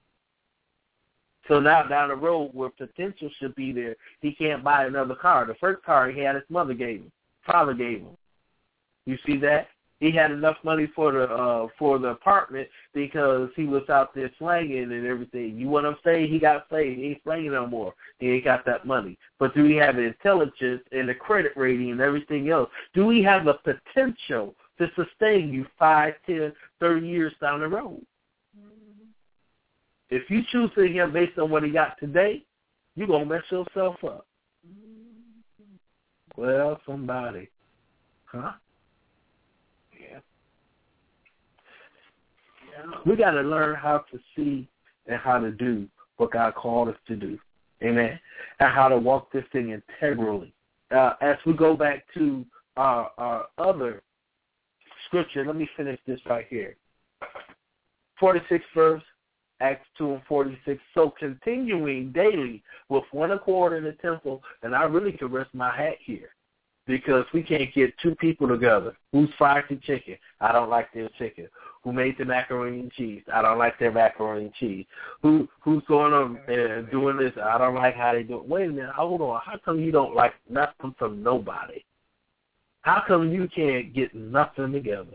So now down the road where potential should be there, he can't buy another car. The first car he had, his mother gave him, father gave him. You see that? He had enough money for the uh, for the apartment because he was out there slanging and everything. You want to say he got saved? He ain't slanging no more. He ain't got that money. But do he have the intelligence and the credit rating and everything else? Do we have the potential to sustain you five, ten, thirty years down the road? Mm-hmm. If you choose him based on what he got today, you're going to mess yourself up. Mm-hmm. Well, somebody. Huh? We got to learn how to see and how to do what God called us to do. Amen. And how to walk this thing integrally. Uh, as we go back to our, our other scripture, let me finish this right here. forty-sixth verse, Acts two and forty-six. So continuing daily with one accord in the temple, and I really could rest my hat here, because we can't get two people together. Who's fried the chicken? I don't like their chicken. Who made the macaroni and cheese? I don't like their macaroni and cheese. Who Who's going on and doing this? I don't like how they do it. Wait a minute, hold on. How come you don't like nothing from nobody? How come you can't get nothing together?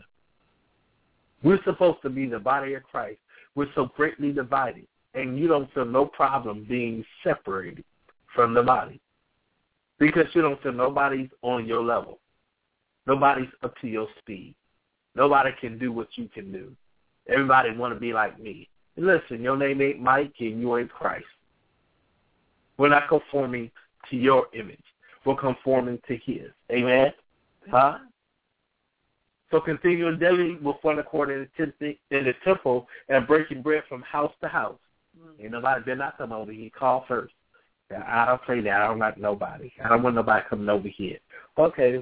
We're supposed to be the body of Christ. We're so greatly divided, and you don't feel no problem being separated from the body, because you don't feel nobody's on your level. Nobody's up to your speed. Nobody can do what you can do. Everybody want to be like me. And listen, your name ain't Mike and you ain't Christ. We're not conforming to your image. We're conforming to his. Amen? Huh? So continuing daily with one accord in the temple and breaking bread from house to house. Ain't nobody been not come over here. Call first. I don't say that. I don't like nobody. I don't want nobody coming over here. Okay.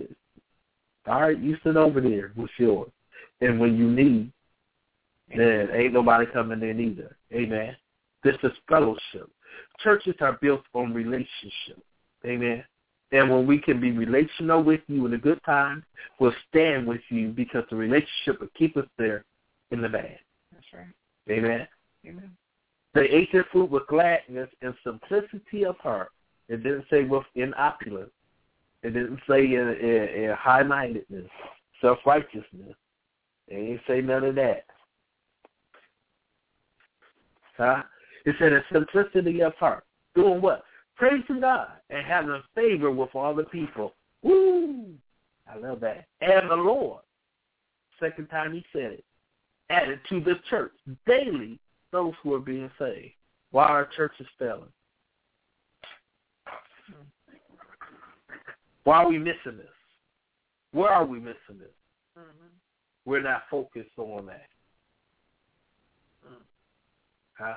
All right, you sit over there with yours. And when you need, then ain't nobody coming in either. Amen. This is fellowship. Churches are built on relationship. Amen. And when we can be relational with you in the good times, we'll stand with you, because the relationship will keep us there in the bad. That's right. Amen. Amen. They ate their food with gladness and simplicity of heart. It didn't say in opulence. It didn't say in, in, in high-mindedness, self-righteousness. It didn't say none of that. Huh? It said in simplicity of heart. Doing what? Praising God and having favor with all the people. Woo! I love that. And the Lord, second time he said it, added to the church daily those who are being saved. Why our church is failing? Why are we missing this? Where are we missing this? Mm-hmm. We're not focused on that. Mm. Huh?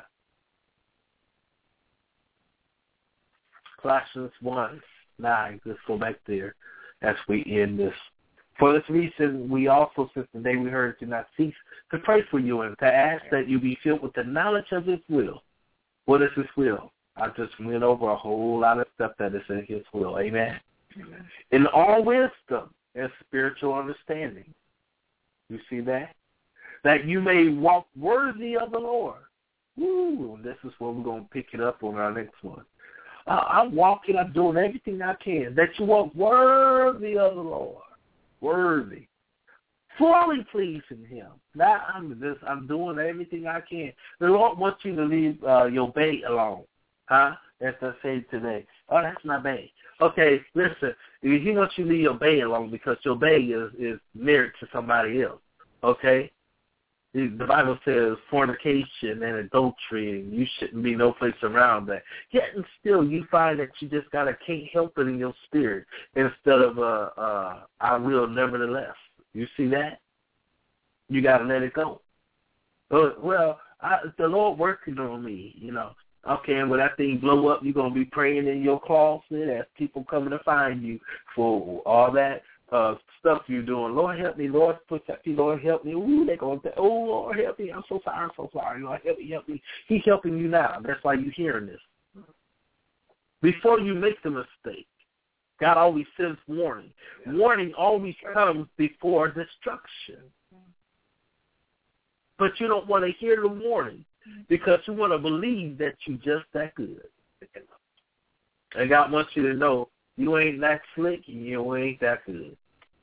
Colossians one, nine. Let's go back there as we end this. For this reason, we also, since the day we heard, do not cease to pray for you and to ask that you be filled with the knowledge of his will. What is his will? I just went over a whole lot of stuff that is in his will. Amen. Amen. In all wisdom and spiritual understanding. You see that? That you may walk worthy of the Lord. Woo! This is where we're going to pick it up on our next one. Uh, I'm walking, I'm doing everything I can. That you walk worthy of the Lord. Worthy. fully pleasing him. Now I'm just, I'm doing everything I can. The Lord wants you to leave uh, your bae alone. Huh? As I say today. Oh, that's my bae. Okay, listen. He wants you to leave your bae alone because your bae is, is married to somebody else. Okay? The Bible says fornication and adultery, and you shouldn't be no place around that. Yet and still, you find that you just gotta can't help it in your spirit instead of uh, uh, I will nevertheless. You see that? You gotta let it go. Well, I, the Lord working on me, you know. Okay, and when that thing blow up, you're gonna be praying in your closet as people coming to find you for all that uh, stuff you're doing. Lord help me, Lord protect me, Lord help me. Ooh, they're going to say, oh, Lord help me, I'm so sorry, I'm so sorry. Lord help me, help me. He's helping you now. That's why you're hearing this. Before you make the mistake, God always sends warning. Warning always comes before destruction. But you don't want to hear the warning because you want to believe that you're just that good. And God wants you to know you ain't that slick and you ain't that good.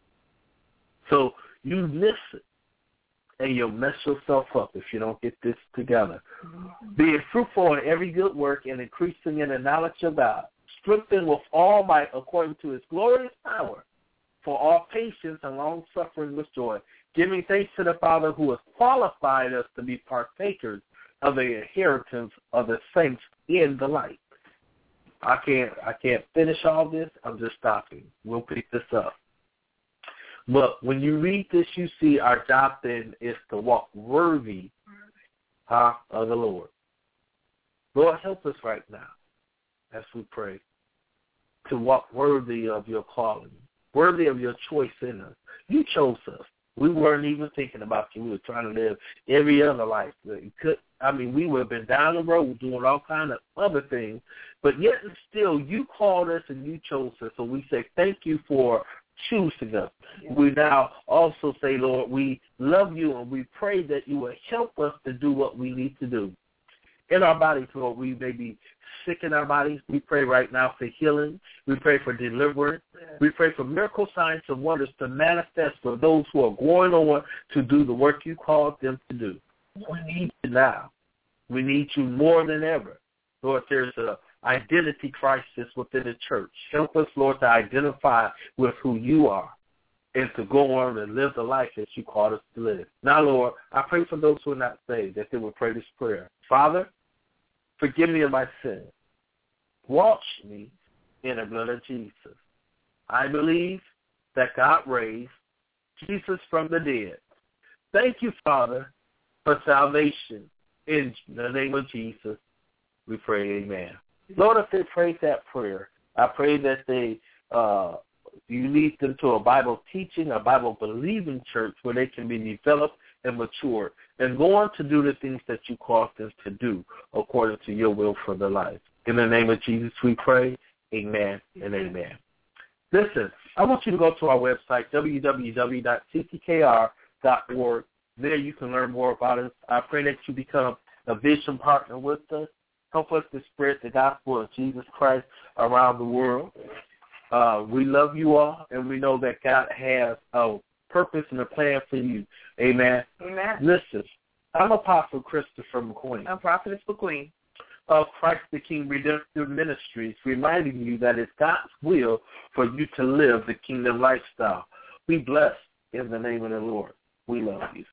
So you miss it, and you'll mess yourself up if you don't get this together. Being fruitful in every good work and increasing in the knowledge of God, strengthened with all might according to his glorious power, for all patience and long-suffering with joy, giving thanks to the Father who has qualified us to be partakers of the inheritance of the saints in the light. I can't I can't finish all this. I'm just stopping. We'll pick this up. But when you read this, you see our job then is to walk worthy huh, of the Lord. Lord, help us right now as we pray to walk worthy of your calling, worthy of your choice in us. You chose us. We weren't even thinking about you. We were trying to live every other life. Could, I mean, we would have been down the road doing all kinds of other things, but yet and still you called us and you chose us. So we say thank you for choosing us. Yeah. We now also say, Lord, we love you and we pray that you will help us to do what we need to do. In our bodies, Lord, we may be sick in our bodies. We pray right now for healing. We pray for deliverance. Yeah. We pray for miracle signs and wonders to manifest for those who are going on to do the work you called them to do. We need you now. We need you more than ever. Lord, there's an identity crisis within the church. Help us, Lord, to identify with who you are and to go on and live the life that you called us to live. Now, Lord, I pray for those who are not saved that they will pray this prayer. Father, forgive me of my sins. Wash me in the blood of Jesus. I believe that God raised Jesus from the dead. Thank you, Father, for salvation. In the name of Jesus, we pray, amen. Lord, if they prayed that prayer, I pray that they uh, you lead them to a Bible teaching, a Bible believing church where they can be developed and matured and go on to do the things that you called them to do according to your will for their life. In the name of Jesus, we pray, amen and amen. Listen, I want you to go to our website, w w w dot c c k r dot org. There you can learn more about us. I pray that you become a vision partner with us. Help us to spread the gospel of Jesus Christ around the world. Uh, we love you all, and we know that God has a purpose and a plan for you. Amen. Amen. Listen, I'm Apostle Christopher McQueen. I'm Prophetess McQueen. Of Christ the King Redemptive Ministries, reminding you that it's God's will for you to live the kingdom lifestyle. Be blessed in the name of the Lord. We love you.